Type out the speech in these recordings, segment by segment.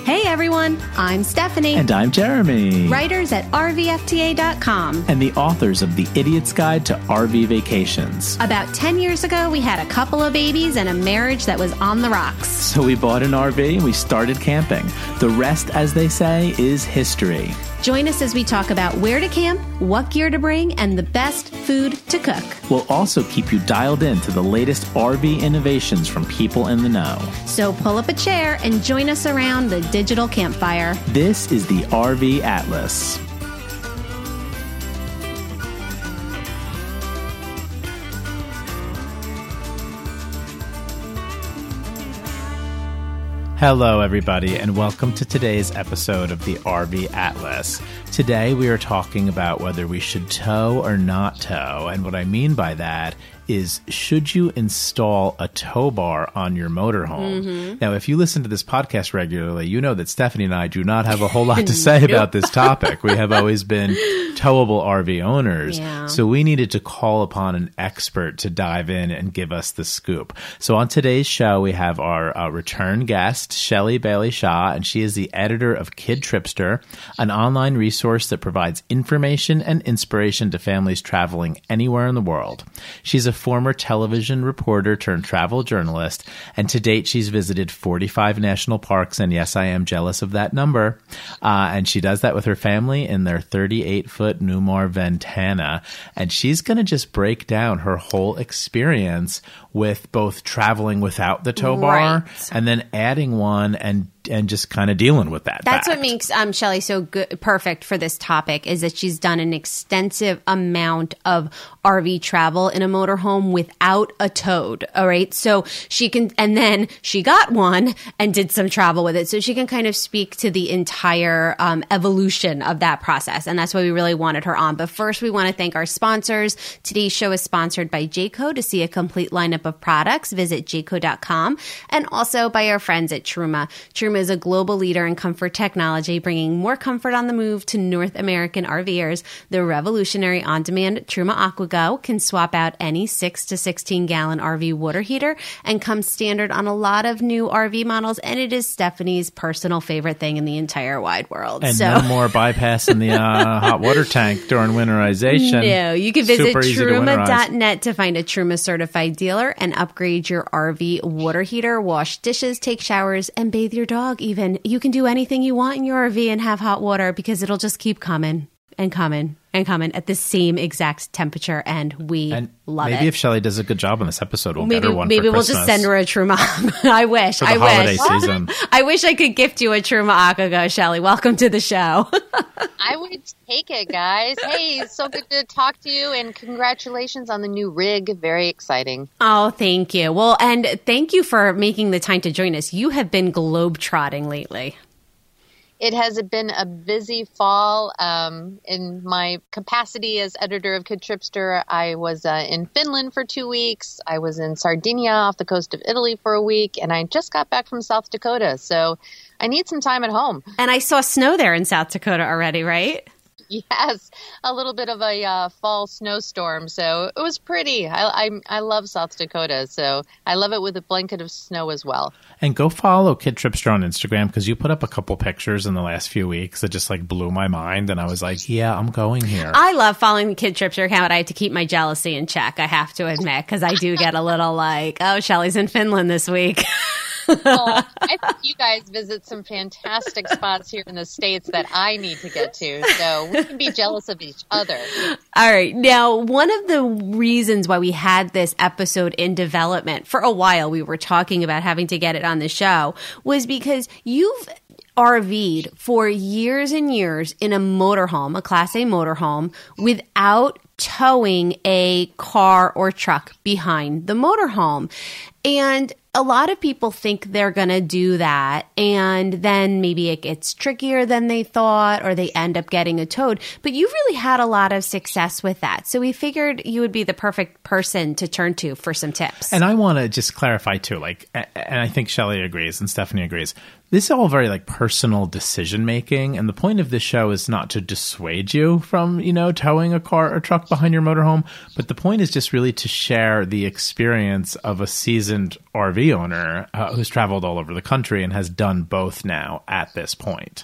Hey everyone, I'm Stephanie. And I'm Jeremy. Writers at RVFTA.com. And the authors of The Idiot's Guide to RV Vacations. About 10 years ago, we had a couple of babies and a marriage that was on the rocks. So we bought an RV and we started camping. The rest, as they say, is history. Join us as we talk about where to camp, what gear to bring, and the best food to cook. We'll also keep you dialed in to the latest RV innovations from people in the know. So pull up a chair and join us around the digital campfire. This is the RV Atlas. Hello, everybody, and welcome to today's episode of the RV Atlas. Today, we are talking about whether we should tow or not tow, and what I mean by that is, should you install a tow bar on your motorhome? Mm-hmm. Now, if you listen to this podcast regularly, you know that Stephanie and I do not have a whole lot to say about this topic. We have always been towable RV owners, so we needed to call upon an expert to dive in and give us the scoop. So on today's show, we have our return guest, Shelley Bailey Shaw, and she is the editor of Kid Tripster, an online resource that provides information and inspiration to families traveling anywhere in the world. She's a former television reporter turned travel journalist, and to date she's visited 45 national parks, and yes, I am jealous of that number. And she does that with her family in their 38-foot Newmar Ventana, and she's going to just break down her whole experience with both traveling without the tow bar and then adding one and just kind of dealing with that. That's what makes Shelley so good, perfect for this topic, is that she's done an extensive amount of RV travel in a motorhome without a towed. All right. So she can, and then she got one and did some travel with it. So she can kind of speak to the entire evolution of that process. And that's why we really wanted her on. But first, we want to thank our sponsors. Today's show is sponsored by Jayco. To see a complete lineup of products, visit jayco.com, and also by our friends at Truma. Truma is a global leader in comfort technology, bringing more comfort on the move to North American RVers. The revolutionary on-demand Truma AquaGo can swap out any 6 to 16-gallon RV water heater and comes standard on a lot of new RV models, and it is Stephanie's personal favorite thing in the entire wide world. And no more bypassing the hot water tank during winterization. No, you can visit Truma.net to find a Truma certified dealer and upgrade your RV water heater, wash dishes, take showers, and bathe your dog even. You can do anything you want in your RV and have hot water, because it'll just keep coming and coming and coming at the same exact temperature, and we love it. Maybe if Shelley does a good job on this episode, we'll get her one for Christmas. Maybe we'll just send her a Truma. I wish. For the holiday season. I wish I could gift you a Truma AquaGo, Shelley. Welcome to the show. I would take it, guys. Hey, it's so good to talk to you, and congratulations on the new rig. Very exciting. Oh, thank you. Well, and thank you for making the time to join us. You have been globetrotting lately. It has been a busy fall. In my capacity as editor of Kid Tripster, I was in Finland for 2 weeks. I was in Sardinia off the coast of Italy for a week, and I just got back from South Dakota. So I need some time at home. And I saw snow there in South Dakota already, right? Yes, a little bit of a fall snowstorm, so it was pretty. I love South Dakota, so I love it with a blanket of snow as well. And go follow Kid Tripster on Instagram, because you put up a couple pictures in the last few weeks that just like blew my mind, and I was like, yeah, I'm going here. I love following the Kid Tripster account. I have to keep my jealousy in check, I have to admit, because I do get a little like, oh, Shelley's in Finland this week. Well, I think you guys visit some fantastic spots here in the States that I need to get to, so we can be jealous of each other. All right. Now, one of the reasons why we had this episode in development, for a while we were talking about having to get it on the show, was because you've RV'd for years and years in a motorhome, a Class A motorhome, without towing a car or truck behind the motorhome. And a lot of people think they're going to do that, and then maybe it gets trickier than they thought, or they end up getting a towed. But you've really had a lot of success with that. So we figured you would be the perfect person to turn to for some tips. And I want to just clarify too, like, and I think Shelley agrees and Stephanie agrees, this is all very like personal decision making. And the point of this show is not to dissuade you from, towing a car or truck behind your motorhome. But the point is just really to share the experience of a seasoned RV owner who's traveled all over the country and has done both now at this point.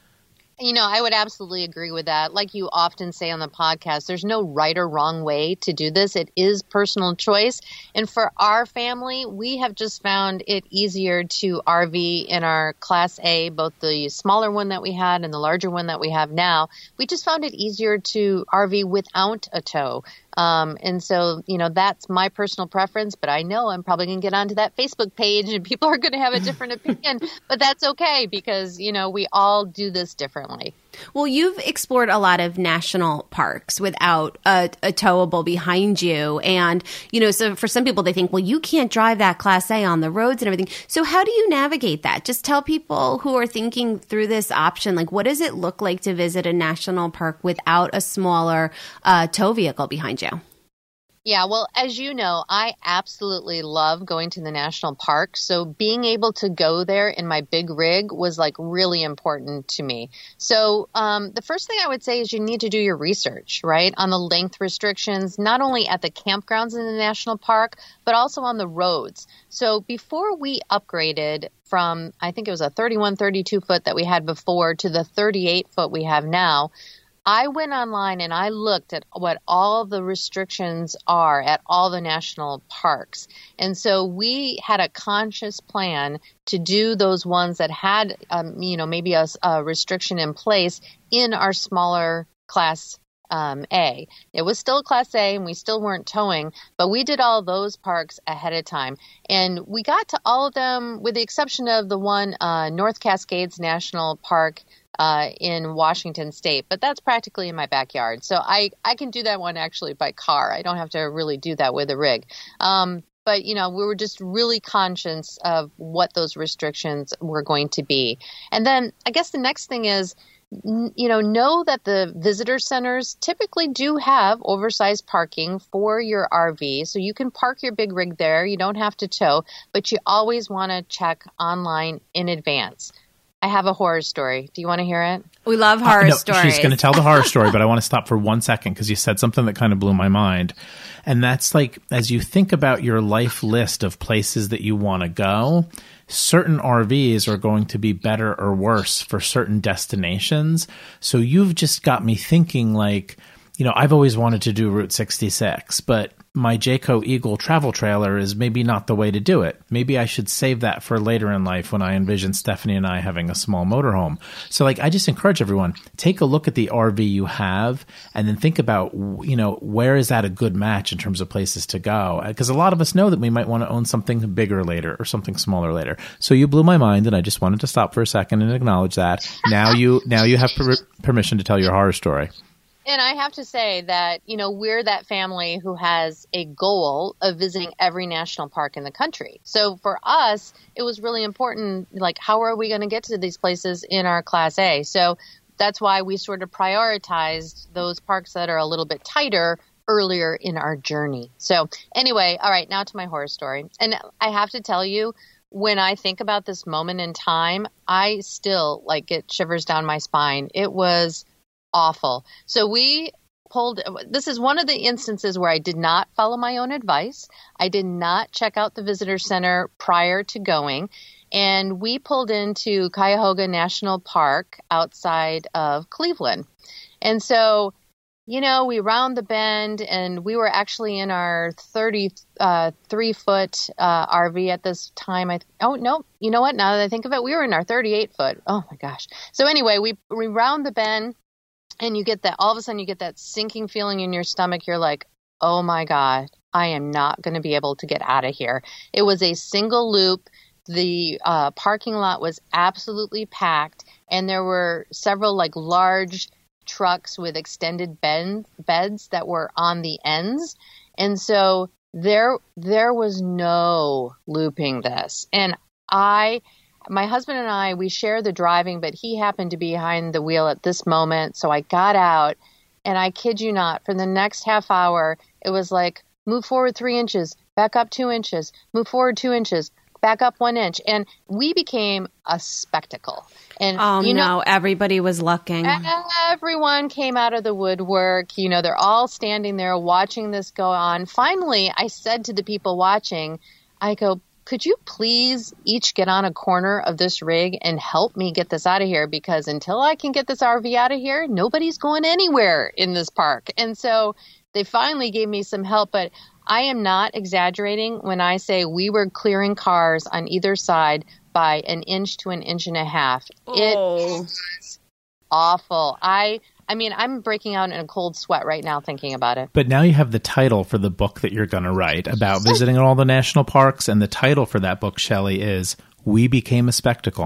I would absolutely agree with that. Like you often say on the podcast, there's no right or wrong way to do this. It is personal choice. And for our family, we have just found it easier to RV in our Class A, both the smaller one that we had and the larger one that we have now. We just found it easier to RV without a tow. And so, that's my personal preference, but I know I'm probably going to get onto that Facebook page and people are going to have a different opinion, but that's okay because, we all do this differently. Well, you've explored a lot of national parks without a towable behind you. And, so for some people, they think, well, you can't drive that Class A on the roads and everything. So how do you navigate that? Just tell people who are thinking through this option, like, what does it look like to visit a national park without a smaller tow vehicle behind you? Yeah, well, as you know, I absolutely love going to the national park. So being able to go there in my big rig was like really important to me. So the first thing I would say is you need to do your research, right, on the length restrictions, not only at the campgrounds in the national park, but also on the roads. So before we upgraded from, I think it was a 31, 32 foot that we had before to the 38 foot we have now, I went online and I looked at what all the restrictions are at all the national parks. And so we had a conscious plan to do those ones that had, maybe a restriction in place in our smaller Class A. It was still a Class A and we still weren't towing, but we did all those parks ahead of time. And we got to all of them with the exception of the one North Cascades National Park in Washington State, but that's practically in my backyard. So I can do that one actually by car. I don't have to really do that with a rig. But, we were just really conscious of what those restrictions were going to be. And then I guess the next thing is, know that the visitor centers typically do have oversized parking for your RV. So you can park your big rig there. You don't have to tow, but you always want to check online in advance. I have a horror story. Do you want to hear it? We love horror stories. She's going to tell the horror story, but I want to stop for 1 second because you said something that kind of blew my mind. And that's like, as you think about your life list of places that you want to go, certain RVs are going to be better or worse for certain destinations. So you've just got me thinking like, I've always wanted to do Route 66, but my Jayco Eagle travel trailer is maybe not the way to do it. Maybe I should save that for later in life when I envision Stephanie and I having a small motorhome. So I just encourage everyone, take a look at the RV you have and then think about, where is that a good match in terms of places to go? Because a lot of us know that we might want to own something bigger later or something smaller later. So you blew my mind and I just wanted to stop for a second and acknowledge that. Now you have permission to tell your horror story. And I have to say that, we're that family who has a goal of visiting every national park in the country. So for us, it was really important, like, how are we going to get to these places in our Class A? So that's why we sort of prioritized those parks that are a little bit tighter earlier in our journey. So anyway, all right, now to my horror story. And I have to tell you, when I think about this moment in time, I still get shivers down my spine. It was awful. So this is one of the instances where I did not follow my own advice. I did not check out the visitor center prior to going. And we pulled into Cuyahoga National Park outside of Cleveland. And so, we round the bend and we were actually in our 33-foot RV at this time. Oh, no, you know what? Now that I think of it, we were in our 38-foot. Oh my gosh. So anyway, we round the bend. And you get that, all of a sudden you get that sinking feeling in your stomach. You're like, oh my God, I am not going to be able to get out of here. It was a single loop. The parking lot was absolutely packed. And there were several large trucks with extended beds that were on the ends. And so there was no looping this. And my husband and I, we share the driving, but he happened to be behind the wheel at this moment. So I got out and I kid you not, for the next half hour, it was like, move forward 3 inches, back up 2 inches, move forward 2 inches, back up 1 inch. And we became a spectacle. And everybody was looking. Everyone came out of the woodwork. They're all standing there watching this go on. Finally, I said to the people watching, I go, could you please each get on a corner of this rig and help me get this out of here? Because until I can get this RV out of here, nobody's going anywhere in this park. And so they finally gave me some help, but I am not exaggerating when I say we were clearing cars on either side by 1 inch to 1.5 inches. It was awful. I mean, I'm breaking out in a cold sweat right now thinking about it. But now you have the title for the book that you're going to write about visiting all the national parks, and the title for that book, Shelley, is We Became a Spectacle.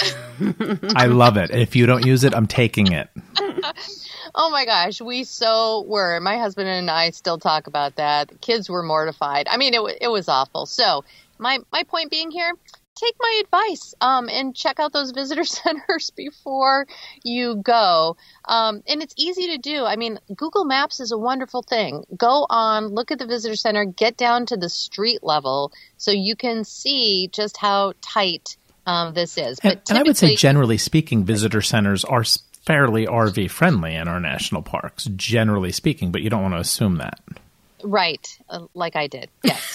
I love it. If you don't use it, I'm taking it. Oh my gosh, we so were. My husband and I still talk about that. The kids were mortified. I mean, it was awful. So my point being here, take my advice and check out those visitor centers before you go. And it's easy to do. I mean, Google Maps is a wonderful thing. Go on, look at the visitor center, get down to the street level so you can see just how tight this is. And I would say, generally speaking, visitor centers are fairly RV friendly in our national parks, generally speaking, but you don't want to assume that. Right. Like I did. Yes.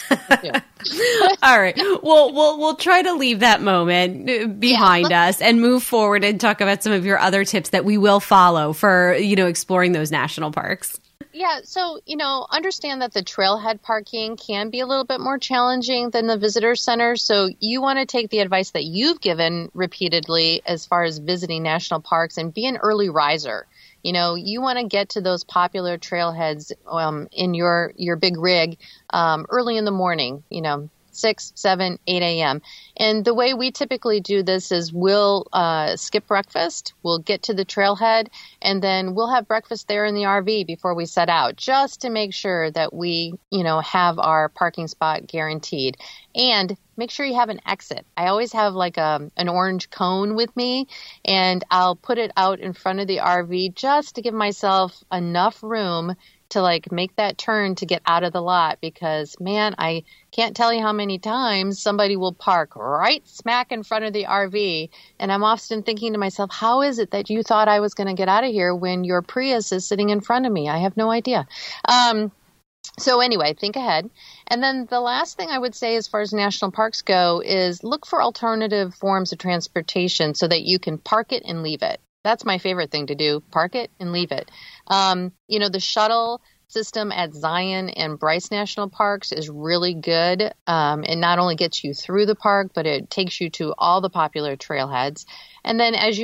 All right. Well, we'll try to leave that moment behind us and move forward and talk about some of your other tips that we will follow for, exploring those national parks. Yeah. So, understand that the trailhead parking can be a little bit more challenging than the visitor center. So you want to take the advice that you've given repeatedly as far as visiting national parks and be an early riser. You want to get to those popular trailheads in your big rig early in the morning, 6, 7, 8 a.m. And the way we typically do this is we'll skip breakfast, we'll get to the trailhead, and then we'll have breakfast there in the RV before we set out, just to make sure that we, have our parking spot guaranteed. And make sure you have an exit. I always have like an orange cone with me, and I'll put it out in front of the RV just to give myself enough room to make that turn to get out of the lot, because man, I can't tell you how many times somebody will park right smack in front of the RV. And I'm often thinking to myself, how is it that you thought I was going to get out of here when your Prius is sitting in front of me? I have no idea. So anyway, think ahead. And then the last thing I would say as far as national parks go is look for alternative forms of transportation so that you can park it and leave it. That's my favorite thing to do. Park it and leave it. The shuttle system at Zion and Bryce National Parks is really good. It not only gets you through the park, but it takes you to all the popular trailheads. And then, as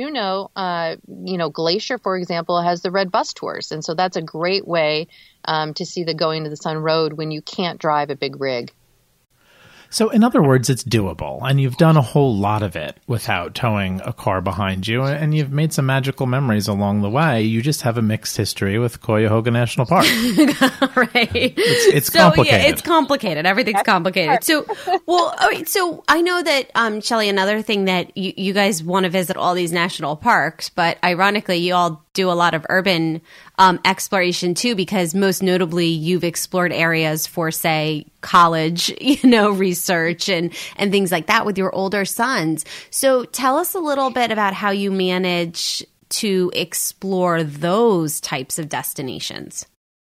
Glacier, for example, has the Red Bus Tours. And so that's a great way to see the Going to the Sun Road when you can't drive a big rig. So in other words, it's doable, and you've done a whole lot of it without towing a car behind you, and you've made some magical memories along the way. You just have a mixed history with Cuyahoga National Park. Right. It's complicated. Yeah, it's complicated. Everything's complicated. So, all right, so I know that, Shelley, another thing that you guys want to visit all these national parks, but ironically, you all do a lot of urban exploration too, because most notably you've explored areas for, say, college, research and things like that with your older sons. So tell us a little bit about how you manage to explore those types of destinations.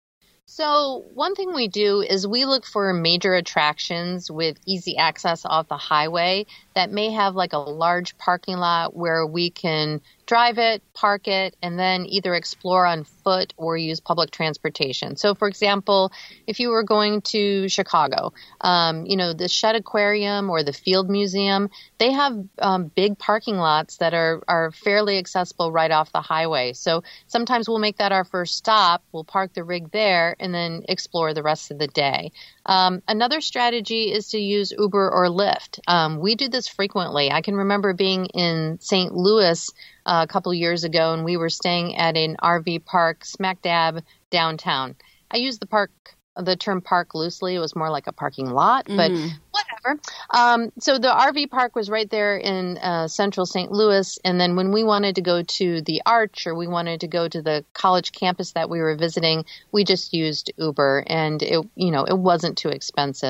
So one thing we do is we look for major attractions with easy access off the highway that may have like a large parking lot where we can drive it, park it, and then either explore on foot or use public transportation. So, for example, if you were going to Chicago, the Shedd Aquarium or the Field Museum, they have big parking lots that are fairly accessible right off the highway. So sometimes we'll make that our first stop. We'll park the rig there and then explore the rest of the day. Another strategy is to use Uber or Lyft. We do this frequently. I can remember being in St. Louis a couple of years ago, and we were staying at an RV park smack dab downtown. I use the term park loosely. It was more like a parking lot, but whatever. So the RV park was right there in central St. Louis. And then when we wanted to go to the Arch or we wanted to go to the college campus that we were visiting, we just used Uber, and it wasn't too expensive.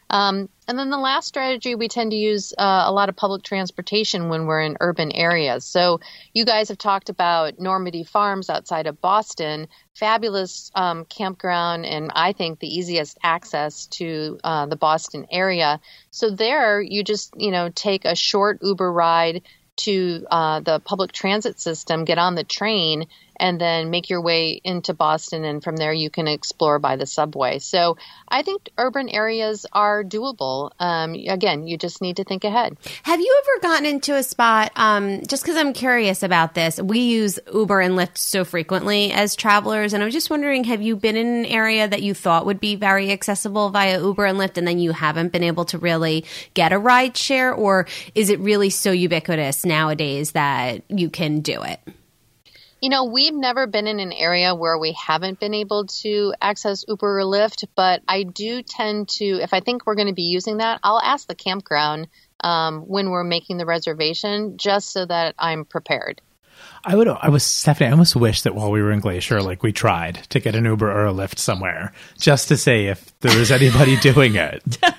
And then the last strategy, we tend to use a lot of public transportation when we're in urban areas. So you guys have talked about Normandy Farms outside of Boston, fabulous campground, and I think the easiest access to the Boston area. So there you just, take a short Uber ride to the public transit system, get on the train, and then make your way into Boston. And from there, you can explore by the subway. So I think urban areas are doable. Again, you just need to think ahead. Have you ever gotten into a spot, just because I'm curious about this, we use Uber and Lyft so frequently as travelers, and I was just wondering, have you been in an area that you thought would be very accessible via Uber and Lyft, and then you haven't been able to really get a ride share, or is it really so ubiquitous nowadays that you can do it? We've never been in an area where we haven't been able to access Uber or Lyft, but I do tend to, if I think we're going to be using that, I'll ask the campground when we're making the reservation, just so that I'm prepared. Stephanie, I almost wish that while we were in Glacier, we tried to get an Uber or a Lyft somewhere just to see if there was anybody doing it.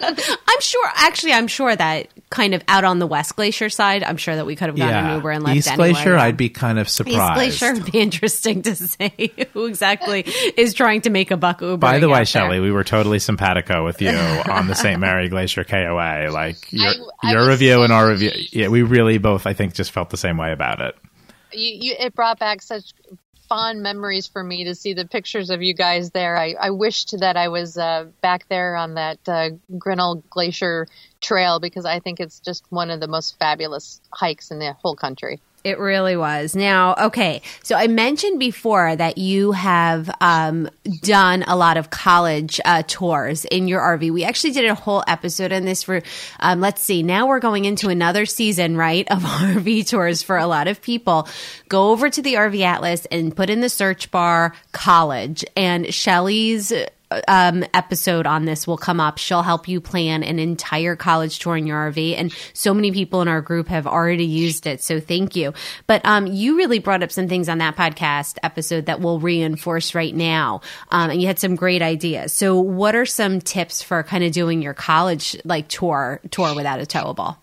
I'm sure that kind of out on the West Glacier side, I'm sure that we could have gotten an Uber and Lyft East anyway. Glacier, I'd be kind of surprised. East Glacier would be interesting to say who exactly is trying to make a buck Uber. By the way, Shelley, we were totally simpatico with you on the St. Mary Glacier KOA. Your review and our review, yeah, we really both, I think, just felt the same way about it. It brought back such fond memories for me to see the pictures of you guys there. I wished that I was back there on that Grinnell Glacier Trail, because I think it's just one of the most fabulous hikes in the whole country. It really was. Now, okay, so I mentioned before that you have done a lot of college tours in your RV. We actually did a whole episode on this for, let's see, now we're going into another season, right, of RV tours for a lot of people. Go over to the RV Atlas and put in the search bar college, and Shelley's episode on this will come up. She'll help you plan an entire college tour in your RV, and so many people in our group have already used it, so thank you. But you really brought up some things on that podcast episode that we'll reinforce right now, and you had some great ideas. So what are some tips for kind of doing your college tour without a towable?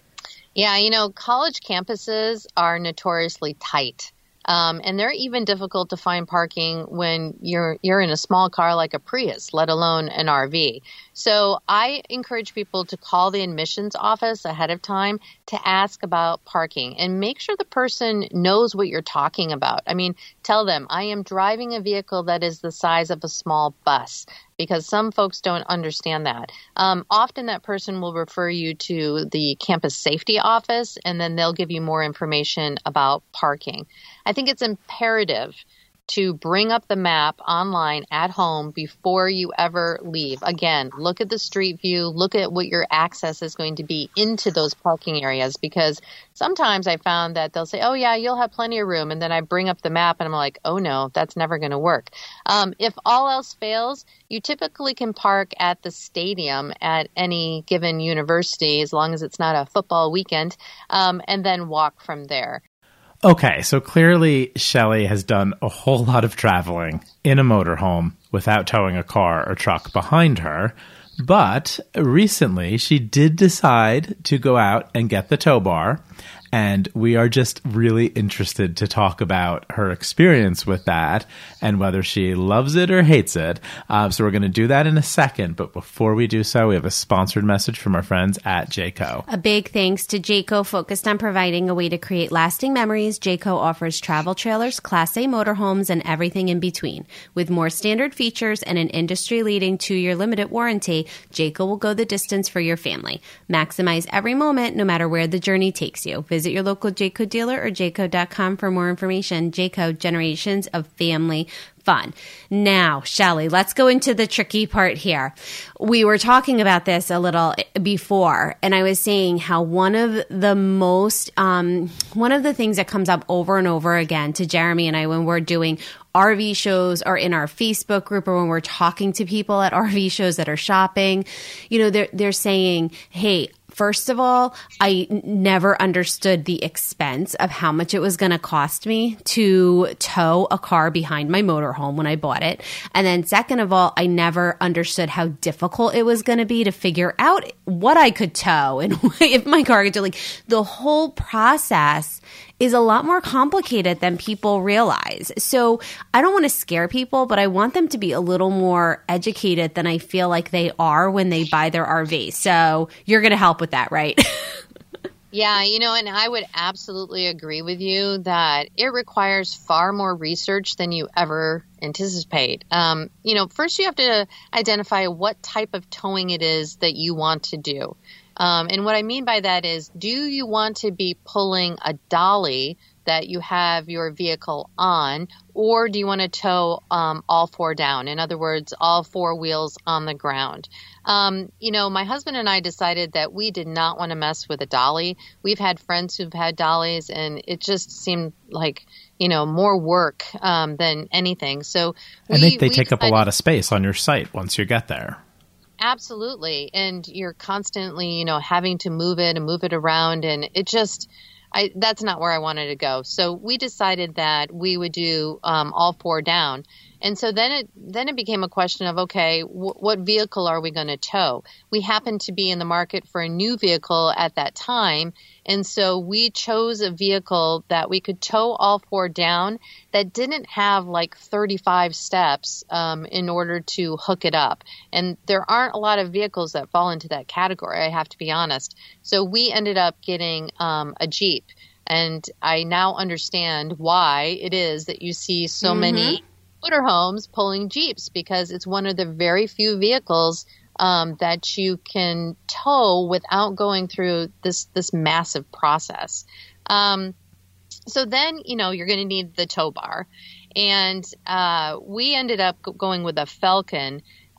Yeah, college campuses are notoriously tight. And they're even difficult to find parking when you're in a small car like a Prius, let alone an RV. So I encourage people to call the admissions office ahead of time to ask about parking, and make sure the person knows what you're talking about. I mean, tell them, I am driving a vehicle that is the size of a small bus, because some folks don't understand that. Often that person will refer you to the campus safety office, and then they'll give you more information about parking. I think it's imperative to bring up the map online at home before you ever leave. Again, look at the street view, look at what your access is going to be into those parking areas, because sometimes I found that they'll say, oh yeah, you'll have plenty of room. And then I bring up the map and I'm like, oh no, that's never going to work. If all else fails, you typically can park at the stadium at any given university, as long as it's not a football weekend, and then walk from there. Okay, so clearly Shelley has done a whole lot of traveling in a motorhome without towing a car or truck behind her. But recently she did decide to go out and get the tow bar. And we are just really interested to talk about her experience with that and whether she loves it or hates it. So we're going to do that in a second. But before we do so, we have a sponsored message from our friends at Jayco. A big thanks to Jayco, focused on providing a way to create lasting memories. Jayco offers travel trailers, Class A motorhomes, and everything in between. With more standard features and an industry-leading 2-year limited warranty, Jayco will go the distance for your family. Maximize every moment, no matter where the journey takes you. Visit your local Jayco dealer or jayco.com for more information. Jayco, generations of family fun. Now, Shelley, let's go into the tricky part here. We were talking about this a little before, and I was saying how one of the things that comes up over and over again to Jeremy and I when we're doing RV shows or in our Facebook group or when we're talking to people at RV shows that are shopping, they're saying, hey, First of all, I never understood the expense of how much it was going to cost me to tow a car behind my motorhome when I bought it. And then second of all, I never understood how difficult it was going to be to figure out what I could tow and if my car could do. Like, the whole process is a lot more complicated than people realize. So I don't want to scare people, but I want them to be a little more educated than I feel like they are when they buy their RV. So you're going to help with that, right? Yeah, and I would absolutely agree with you that it requires far more research than you ever anticipate. First you have to identify what type of towing it is that you want to do. And what I mean by that is, do you want to be pulling a dolly that you have your vehicle on, or do you want to tow all four down? In other words, all four wheels on the ground. My husband and I decided that we did not want to mess with a dolly. We've had friends who've had dollies, and it just seemed like, more work than anything. So I think they take up a lot of space on your site once you get there. Absolutely. And you're constantly, having to move it around. And it just, that's not where I wanted to go. So we decided that we would do all four down. And so then it became a question of, okay, what vehicle are we going to tow? We happened to be in the market for a new vehicle at that time. And so we chose a vehicle that we could tow all four down that didn't have like 35 steps in order to hook it up. And there aren't a lot of vehicles that fall into that category, I have to be honest. So we ended up getting a Jeep. And I now understand why it is that you see so many motorhomes pulling Jeeps, because it's one of the very few vehicles that you can tow without going through this massive process. So then, you're going to need the tow bar. And we ended up going with a Falcon.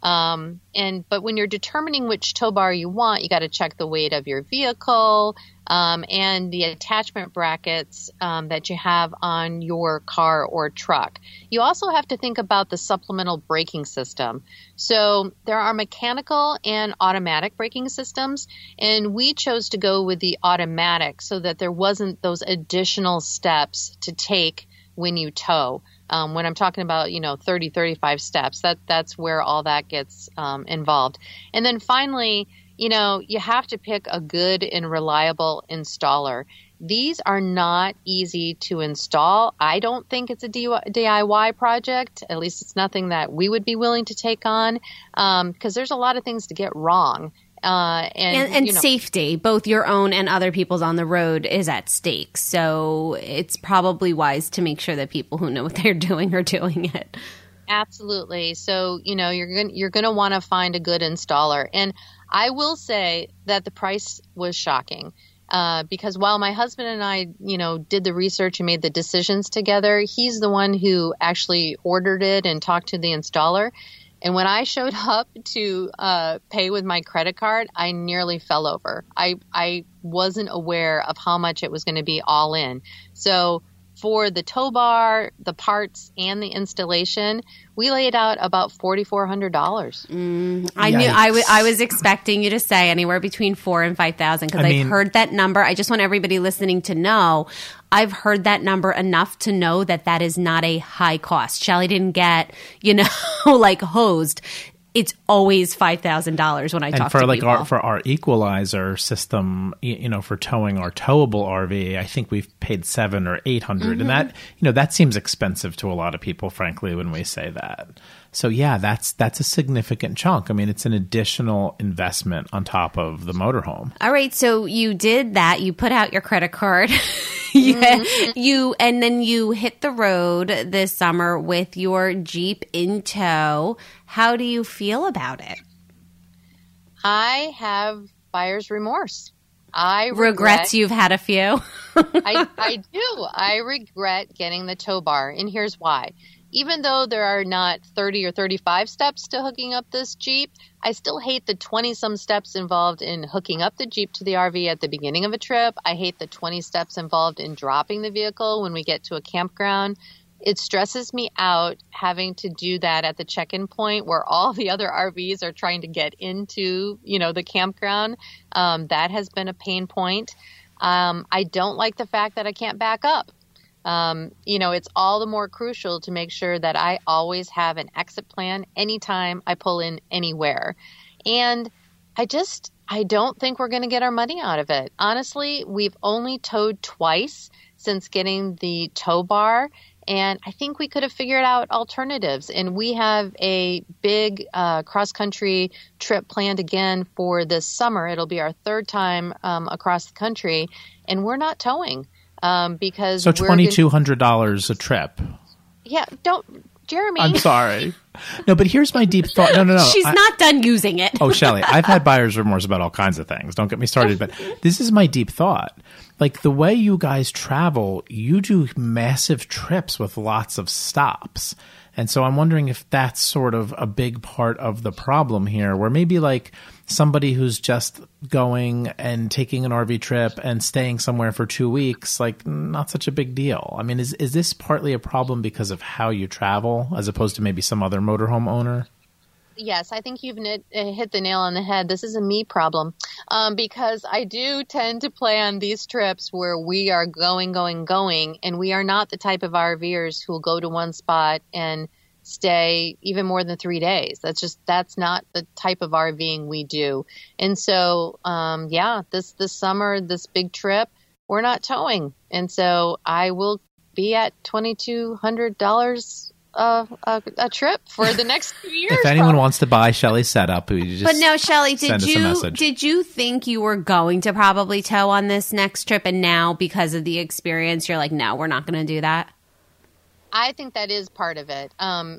But when you're determining which tow bar you want, you got to check the weight of your vehicle and the attachment brackets that you have on your car or truck. You also have to think about the supplemental braking system. So there are mechanical and automatic braking systems, and we chose to go with the automatic so that there wasn't those additional steps to take when you tow. When I'm talking about, 30, 35 steps, that's where all that gets involved. And then finally, you have to pick a good and reliable installer. These are not easy to install. I don't think it's a DIY project. At least it's nothing that we would be willing to take on, because there's a lot of things to get wrong. And safety, both your own and other people's on the road, is at stake. So it's probably wise to make sure that people who know what they're doing are doing it. Absolutely. So, you're going to want to find a good installer. And I will say that the price was shocking. Because while my husband and I, did the research and made the decisions together, he's the one who actually ordered it and talked to the installer. And when I showed up to pay with my credit card, I nearly fell over. I wasn't aware of how much it was going to be all in. So for the tow bar, the parts, and the installation, we laid out about $4,400. I knew I was expecting you to say anywhere between $4,000 and $5,000, because I've heard that number. I just want everybody listening to know I've heard that number enough to know that is not a high cost. Shelly didn't get like hosed. It's always $5,000 when I talk to people. For our equalizer system, for towing our towable RV, I think we've paid $700 or $800, and that seems expensive to a lot of people, frankly, when we say that. So yeah, that's a significant chunk. I mean, it's an additional investment on top of the motorhome. All right, so you did that. You put out your credit card. And then you hit the road this summer with your Jeep in tow. How do you feel about it? I have buyer's remorse. Regrets you've had a few? I do. I regret getting the tow bar, and here's why. Even though there are not 30 or 35 steps to hooking up this Jeep, I still hate the 20-some steps involved in hooking up the Jeep to the RV at the beginning of a trip. I hate the 20 steps involved in dropping the vehicle when we get to a campground. it stresses me out having to do that at the check-in point where all the other RVs are trying to get into, the campground. That has been a pain point. I don't like the fact that I can't back up. It's all the more crucial to make sure that I always have an exit plan anytime I pull in anywhere. And I don't think we're going to get our money out of it. Honestly, we've only towed twice since getting the tow bar, and I think we could have figured out alternatives. And we have a big cross-country trip planned again for this summer. It'll be our third time across the country, and we're not towing because so $2,200 a trip. Yeah, Jeremy. I'm sorry. No, but here's my deep thought. No. She's not done using it. Oh, Shelley, I've had buyer's remorse about all kinds of things. Don't get me started. But this is my deep thought. Like the way you guys travel, you do massive trips with lots of stops. And so I'm wondering if that's sort of a big part of the problem here, where maybe like somebody who's just going and taking an RV trip and staying somewhere for 2 weeks, like not such a big deal. I mean, is this partly a problem because of how you travel as opposed to maybe some other motorhome owner? Yes, I think you've hit the nail on the head. This is a me problem because I do tend to plan these trips where we are going, and we are not the type of RVers who will go to one spot and stay even more than 3 days. That's not the type of RVing we do. And so, this summer, this big trip, we're not towing. And so I will be at $2,200 a trip for the next 2 years. If anyone wants to buy Shelley's setup, you just but no, Shelley, send us a message. Did you think you were going to probably tow on this next trip, and now because of the experience, you're like, no, we're not going to do that? I think that is part of it. And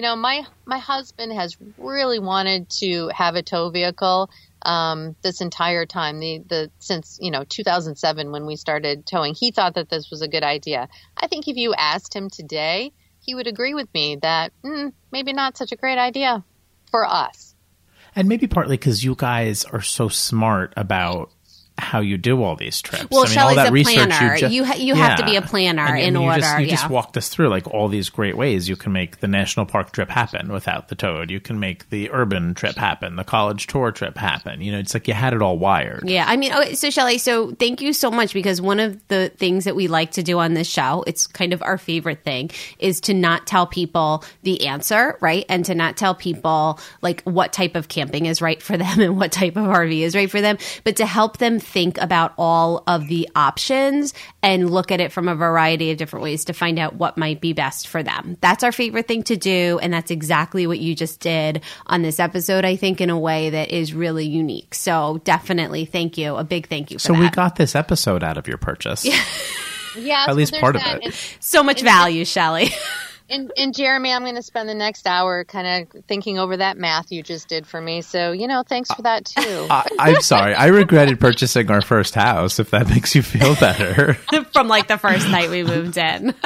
my husband has really wanted to have a tow vehicle this entire time. Since 2007 when we started towing, he thought that this was a good idea. I think if you asked him today, he would agree with me that maybe not such a great idea for us. And maybe partly because you guys are so smart about how you do all these trips. Well, I mean, Shelley's all that a research planner. You have to be a planner in order. You just walked us through like all these great ways you can make the national park trip happen without the towed. You can make the urban trip happen, the college tour trip happen. It's like you had it all wired. Yeah. I mean, so Shelley, thank you so much, because one of the things that we like to do on this show, it's kind of our favorite thing, is to not tell people the answer, right? And to not tell people like what type of camping is right for them and what type of RV is right for them, but to help them think about all of the options and look at it from a variety of different ways to find out what might be best for them. That's our favorite thing to do, and that's exactly what you just did on this episode, I think, in a way that is really unique. So definitely thank you. A big thank you for that. So we got this episode out of your purchase. Yeah, at least part of it. So much value, Shelley. And Jeremy, I'm going to spend the next hour kind of thinking over that math you just did for me. So, thanks for that too. I'm sorry. I regretted purchasing our first house, if that makes you feel better. From like the first night we moved in.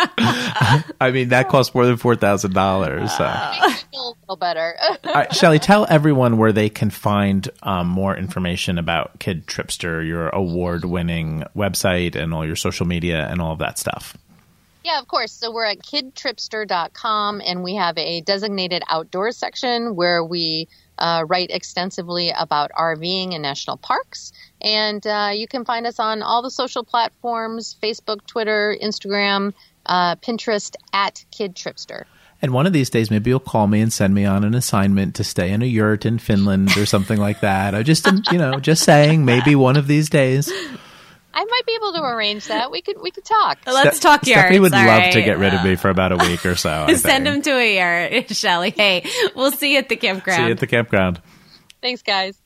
I mean, that cost more than $4,000. So. Makes me feel a little better. All right, Shelley, tell everyone where they can find more information about Kid Tripster, your award-winning website and all your social media and all of that stuff. Yeah, of course. So we're at kidtripster.com, and we have a designated outdoors section where we write extensively about RVing in national parks. And you can find us on all the social platforms, Facebook, Twitter, Instagram, Pinterest, at Kid Tripster. And one of these days, maybe you'll call me and send me on an assignment to stay in a yurt in Finland or something like that. I just, just saying, maybe one of these days. I might be able to arrange that. We could talk. Let's talk yurts. Stephanie would All love right. to get rid of me for about a week or so. Send him to a yurt, Shelley. Hey, we'll see you at the campground. See you at the campground. Thanks, guys.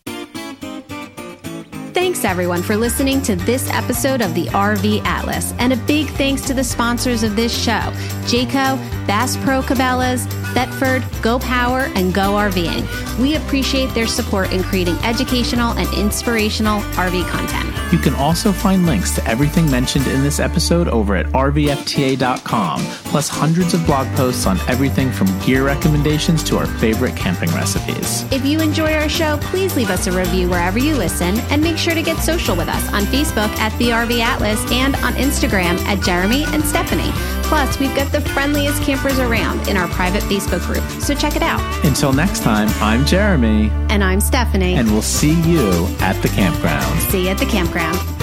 Thanks, everyone, for listening to this episode of the RV Atlas. And a big thanks to the sponsors of this show, Jayco, Bass Pro Cabela's, Thetford, Go Power, and Go RVing. We appreciate their support in creating educational and inspirational RV content. You can also find links to everything mentioned in this episode over at rvfta.com, plus hundreds of blog posts on everything from gear recommendations to our favorite camping recipes. If you enjoy our show, please leave us a review wherever you listen, and make sure to get social with us on Facebook at The RV Atlas and on Instagram at Jeremy and Stephanie. Plus, we've got the friendliest campers around in our private Facebook group, so check it out. Until next time, I'm Jeremy. And I'm Stephanie. And we'll see you at the campground. See you at the campground.